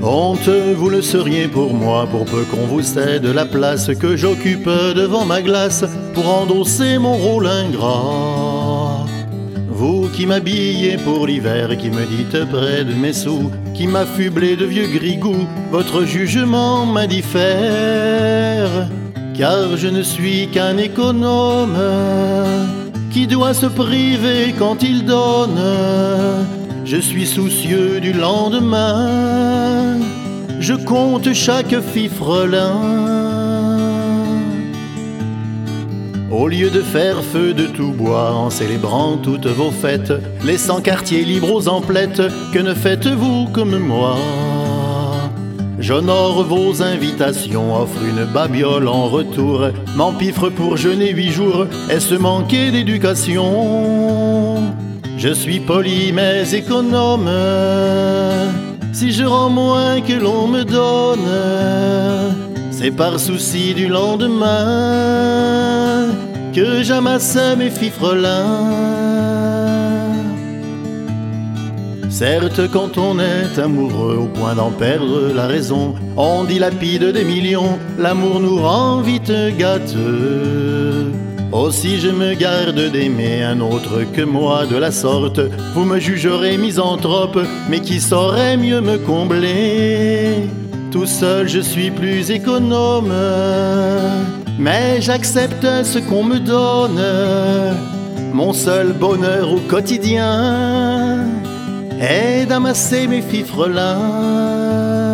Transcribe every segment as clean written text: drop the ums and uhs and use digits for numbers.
Honte, vous le seriez pour moi, pour peu qu'on vous cède la place que j'occupe devant ma glace pour endosser mon rôle ingrat. Vous qui m'habillez pour l'hiver, qui me dites près de mes sous, qui m'affublez de vieux grigou, votre jugement m'indiffère. Car je ne suis qu'un économe qui doit se priver quand il donne. Je suis soucieux du lendemain, je compte chaque fifrelin. Au lieu de faire feu de tout bois en célébrant toutes vos fêtes, laissant quartier libre aux emplettes, que ne faites-vous comme moi? J'honore vos invitations, offre une babiole en retour, m'empiffre pour jeûner 8 jours, est-ce manquer d'éducation? Je suis poli mais économe, si je rends moins que l'on me donne, c'est par souci du lendemain que j'amasse mes fifrelins. Certes, quand on est amoureux au point d'en perdre la raison, on dilapide des millions, l'amour nous rend vite gâteux. Aussi je me garde d'aimer un autre que moi de la sorte. Vous me jugerez misanthrope, mais qui saurait mieux me combler? Tout seul je suis plus économe, mais j'accepte ce qu'on me donne. Mon seul bonheur au quotidien est d'amasser mes fifrelins.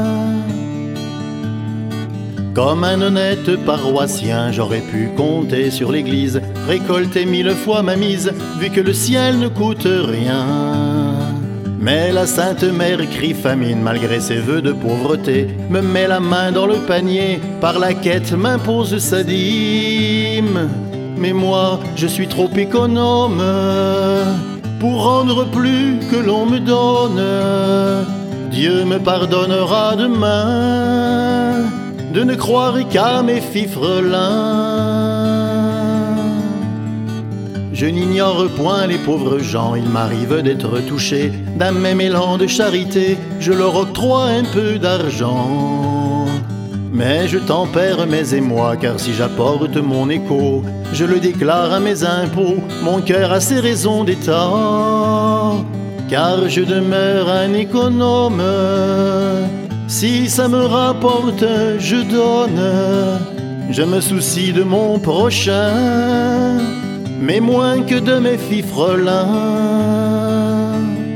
Comme un honnête paroissien, j'aurais pu compter sur l'église, récolter 1000 fois ma mise, vu que le ciel ne coûte rien. Mais la Sainte Mère crie famine, malgré ses vœux de pauvreté, me met la main dans le panier, par la quête m'impose sa dîme. Mais moi, je suis trop économe pour rendre plus que l'on me donne. Dieu me pardonnera demain de ne croire qu'à mes fifrelins. Je n'ignore point les pauvres gens, il m'arrive d'être touché d'un même élan de charité, je leur octroie un peu d'argent. Mais je tempère mes émois, car si j'apporte mon écho, je le déclare à mes impôts, mon cœur a ses raisons d'état. Car je demeure un économe, si ça me rapporte, je donne. Je me soucie de mon prochain, mais moins que de mes fifrelins.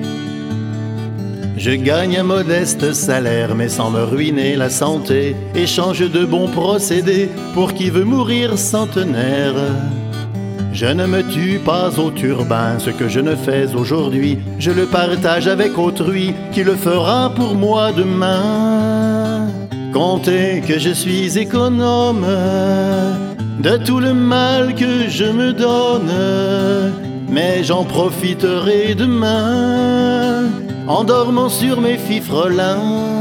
Je gagne un modeste salaire, mais sans me ruiner la santé, échange de bons procédés pour qui veut mourir centenaire. Je ne me tue pas au turbin, ce que je ne fais aujourd'hui, je le partage avec autrui, qui le fera pour moi demain. Comptez que je suis économe de tout le mal que je me donne, mais j'en profiterai demain en dormant sur mes fifrelins.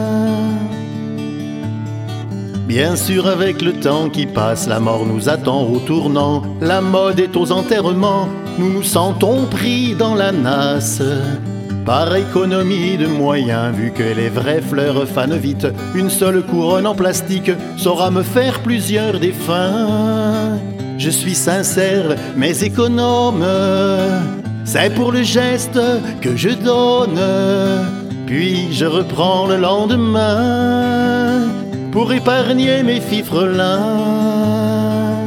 Bien sûr, avec le temps qui passe, la mort nous attend au tournant. La mode est aux enterrements, nous nous sentons pris dans la nasse. Par économie de moyens, vu que les vraies fleurs fanent vite, une seule couronne en plastique saura me faire plusieurs défunts. Je suis sincère mais économe, c'est pour le geste que je donne, puis je reprends le lendemain pour épargner mes fifrelins.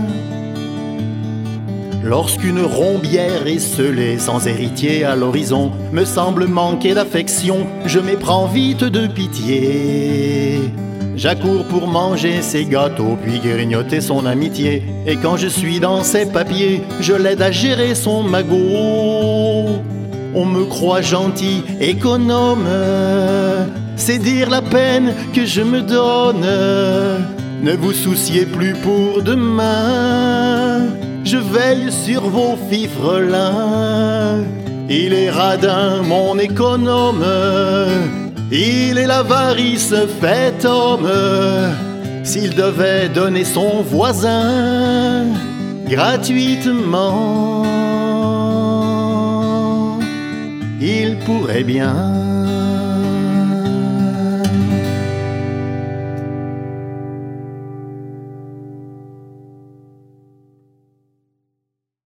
Lorsqu'une rombière esselée, sans héritier à l'horizon, me semble manquer d'affection, je m'éprends vite de pitié. J'accours pour manger ses gâteaux, puis grignoter son amitié, et quand je suis dans ses papiers, je l'aide à gérer son magot. On me croit gentil, économe, c'est dire la peine que je me donne. Ne vous souciez plus pour demain, je veille sur vos fifrelins. Il est radin, mon économe, il est l'avarice fait homme. S'il devait donner son voisin gratuitement, il pourrait bien